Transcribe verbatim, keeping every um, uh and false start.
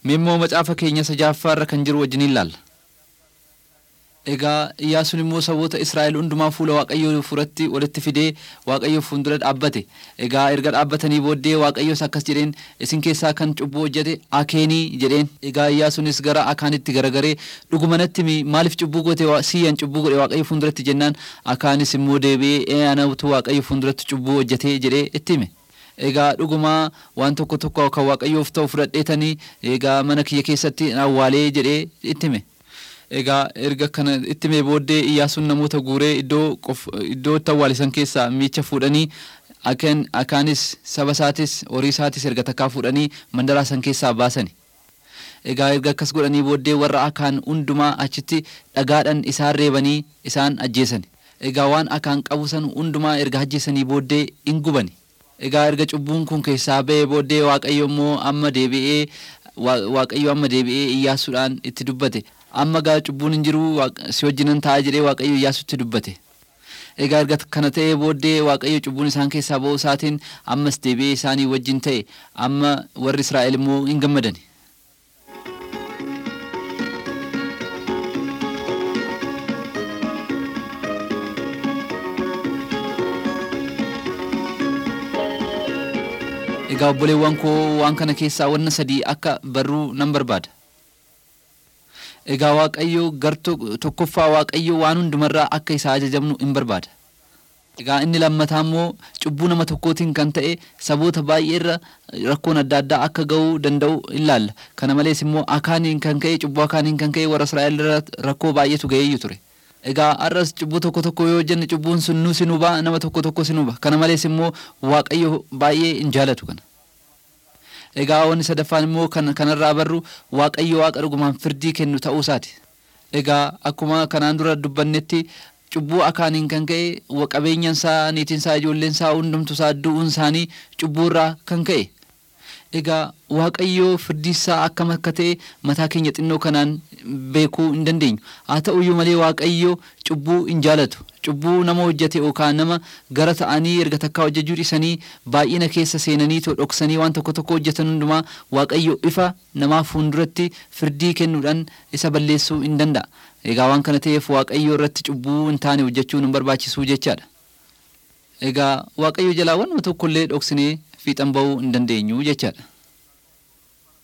Mimmoo macaafa keenya sajaffaarra kan jiru wajjin ilaalla. Egaa Iyyaasuun immoo saboota Israa'el hundumaa fuula Waaqayyoo furatti walitti fidee Waaqayyoo fuuldura dhaabbate. Egaa erga dhaabbatanii booddee Waaqayyoos akkas jedheen isin keessaa kan cubbuu hojjete Akeenii jedheen. Egaa Iyyaasuunis gara Akaanitti garagaree dhugumanatti maaliif cubbuu goote siyyan cubbuu godhe Waaqayyoo fuulduratti jennaan Akaanis immoo deebi'ee anatu Waaqayyoo fuulduratti cubbuu hojjete jedhee itti hime. Egaa dhugumaa waan tokko tokko kan Waaqayyoof ta'u fudhadheetanii egaa mana kiyya keessatti awwaalee jedhee itti hime. Egaa erga kana itti mee booddee Iyyaasuun namoota guuree iddoo iddoo awwaalisan keessaa miicha fuudhanii Akeen Akaanis saba isaatis horii isaatis erga takkaa fuudhanii mandaraa san keessaa baasani. Egaa erga akkas godhanii booddee warra Akaan hundumaa achitti dhagaadhaan isaan reebanii isaan ajjeesan. Egaa waan Akaan qabu san hundumaa erga ajjeesanii booddee in gubani. Egaa erga cubbuun kun keessaa ba'ee booddee Waaqayyo immoo amma deebi'ee Waaqayyo amma deebi'ee Iyyaasuudhaan itti dubbate. Amma gaa cubbuun hin jiru si wajjinan ta'a jedhee Waaqayyo Iyyaasuutti dubbate. Egaa erga kana ta'ee booddee Waaqayyo cubbuun isaan keessaa ba'uu isaatiin ammas deebi'ee isaanii wajjin ta'e amma warri Israa'el immoo hin gammadani. Egaa obboleewwan koo waan kana keessaa wanna sadii akka barruu nan barbaada. Egaa Waaqayyo gar tokkoffaa Waaqayyo waan hundumarraa akka isa ajajamnu hin barbaada. Egaa inni lammataa immoo cubbuu nama tokkootiin kan ta'e saboota baay'eerra rakkoon adda addaa akka ga'uu danda'u ilaalla. Kana malees immoo Akaaniin kan ka'e cubbuu Akaaniin kan ka'e warra Israa'elirra rakkoo baay'eetu ga'ee ture. Egaa arras cubbuu tokko tokko yoo jenne cubbuun sun nu sinuba nama tokko tokko sinuba. Kana malees immoo Waaqayyo baay'ee hin jaalatu kana. Egaa wanni sadaffaan immoo kan kanarraa barru Waaqayyo Waaqa dhugumaan firdii kennu ta'uu isaati. Egaa akkuma kanaan dura dubbannetti cubbuu Akaaniin kan ka'e qabeenyaan isaa niitiin isaa ijoolleen isaa hundumtu isaa du'uun isaanii cubbuurraa kan ka'e. Egaa Waaqayyo firdii isaa akkam akka ta'e mataa keenya xinnoo kanaan beekuu hin dandeenyu. Haa ta'uyyuu malee Waaqayyo cubbuu hin jaalatu. Cubbuu nama hojjete yookaan nama gara ta'anii erga takkaa hojjechuu dhiisanii baay'ina keessa seenanii dhoksanii waan tokko tokko hojjetan hundumaa Waaqayyo ifa namaaf fuulduratti firdii kennuudhaan isa balleessuu hin danda'a. Egaa waan kana ta'eef Waaqayyo irratti cubbuu hin taane hojjechuun hin barbaachisu jechaadha. Egaa Waaqayyo jalaa waan tokko illee dhoksinee fiixan ba'uu hin dandeenyu jechaadha.